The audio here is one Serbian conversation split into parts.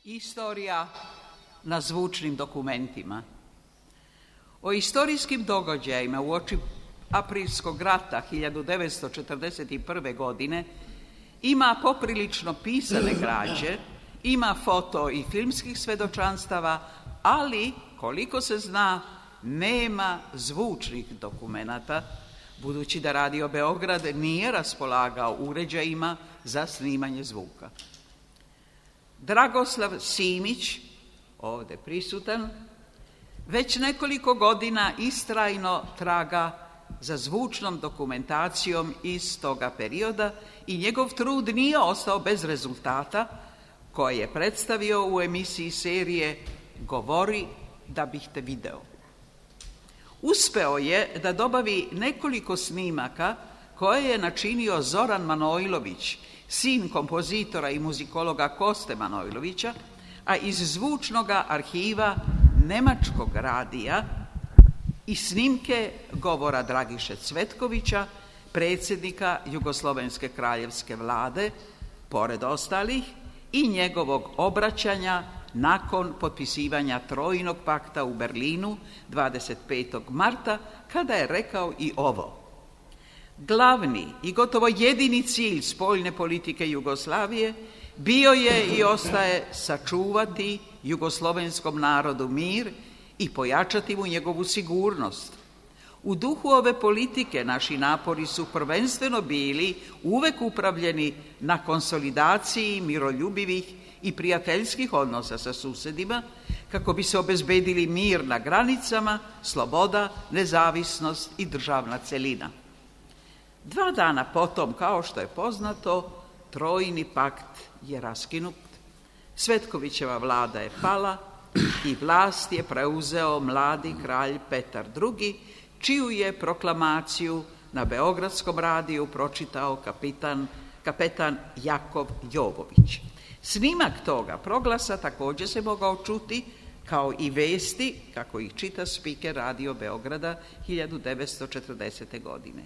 Istorija na zvučnim dokumentima. O istorijskim događajima uoči Aprilskog rata 1941. godine ima poprilično pisane građe, ima foto i filmskih svedočanstava, ali, koliko se zna, nema zvučnih dokumenata, budući da Radio Beograd nije raspolagao uređajima za snimanje zvuka. Dragoslav Simić, ovdje prisutan, već nekoliko godina istrajno traga za zvučnom dokumentacijom iz toga perioda i njegov trud nije ostao bez rezultata koje je predstavio u emisiji serije Govori da bih te video. Uspeo je da dobavi nekoliko snimaka koje je načinio Zoran Manojlović, sin kompozitora i muzikologa Koste Manojlovića, a iz zvučnog arhiva Nemačkog radija i snimke govora Dragiše Cvetkovića, predsjednika Jugoslovenske kraljevske vlade, pored ostalih, i njegovog obraćanja nakon potpisivanja Trojnog pakta u Berlinu 25. marta, kada je rekao i ovo: glavni i gotovo jedini cilj spoljne politike Jugoslavije bio je i ostaje sačuvati jugoslovenskom narodu mir i pojačati mu njegovu sigurnost. U duhu ove politike naši napori su prvenstveno bili uvek upravljeni na konsolidaciji miroljubivih i prijateljskih odnosa sa susedima, kako bi se obezbedili mir na granicama, sloboda, nezavisnost i državna celina. 2 dana potom, kao što je poznato, Trojni pakt je raskinut, Cvetkovićeva vlada je pala i vlast je preuzeo mladi kralj Petar II, čiju je proklamaciju na Beogradskom radiju pročitao kapetan Jakov Jovović. Snimak toga proglasa također se mogao čuti kao i vesti, kako ih čita spiker Radio Beograda 1940. godine.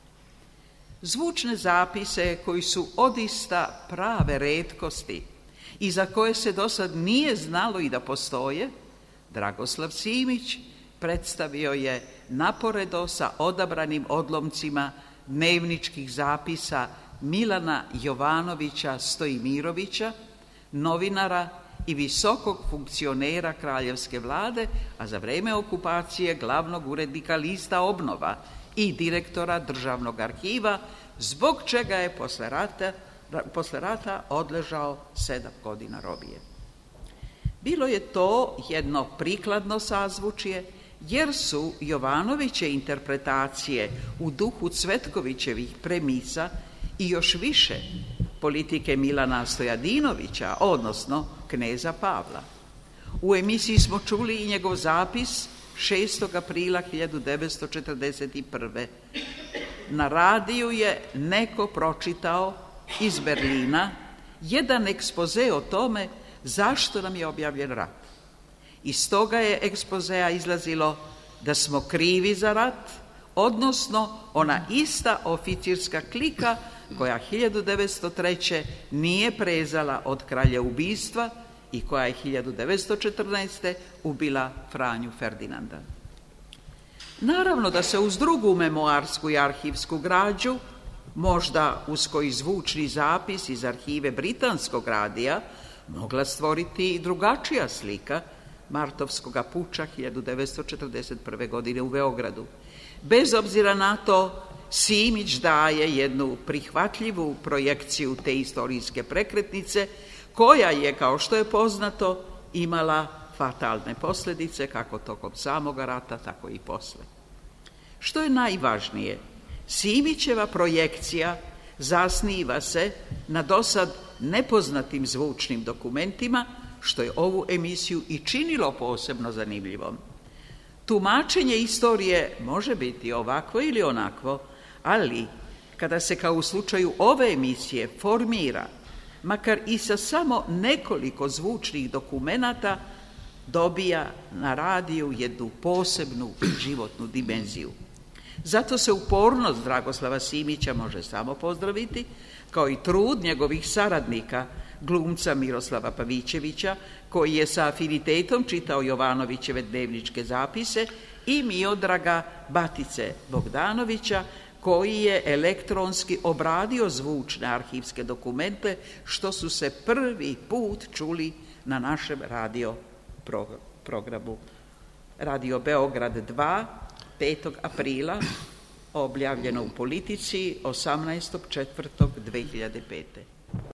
Zvučne zapise koji su odista prave retkosti i za koje se do sad nije znalo i da postoje, Dragoslav Simić predstavio je naporedo sa odabranim odlomcima dnevničkih zapisa Milana Jovanovića Stojimirovića, novinara i visokog funkcionera kraljevske vlade, a za vreme okupacije glavnog urednika lista Obnova i direktora državnog arhiva, zbog čega je posle rata odležao 7 godina robije. Bilo je to jedno prikladno sazvučje, jer su Jovanoviće interpretacije u duhu Cvetkovićevih premisa i još više politike Milana Stojadinovića, odnosno kneza Pavla. U emisiji smo čuli i njegov zapis 6. aprila 1941. Na radiju je neko pročitao iz Berlina jedan ekspoze o tome zašto nam je objavljen rat. Iz toga je ekspozea izlazilo da smo krivi za rat, odnosno ona ista oficirska klika koja 1903. nije prezala od kraljeubistva i koja je 1914. ubila Franju Ferdinanda. Naravno da se uz drugu memoarsku i arhivsku građu, možda uz koji zvučni zapis iz arhive Britanskog radija, mogla stvoriti i drugačija slika martovskog puča 1941. godine u Beogradu. Bez obzira na to, Simić daje jednu prihvatljivu projekciju te istorijske prekretnice, koja je, kao što je poznato, imala fatalne posljedice, kako tokom samog rata, tako i posle. Što je najvažnije, Simićeva projekcija zasniva se na dosad nepoznatim zvučnim dokumentima, što je ovu emisiju i činilo posebno zanimljivom. Tumačenje istorije može biti ovakvo ili onakvo, ali kada se, kao u slučaju ove emisije, formira, makar i sa samo nekoliko zvučnih dokumenata, dobija na radiju jednu posebnu životnu dimenziju. Zato se upornost Dragoslava Simića može samo pozdraviti, kao i trud njegovih saradnika glumca Miroslava Pavićevića, koji je sa afinitetom čitao Jovanovićeve dnevničke zapise, i Miodraga Batice Bogdanovića, koji je elektronski obradio zvučne arhivske dokumente, što su se prvi put čuli na našem radio programu. Radio Beograd 2, 5. aprila, objavljeno u Politici 18.4.2005.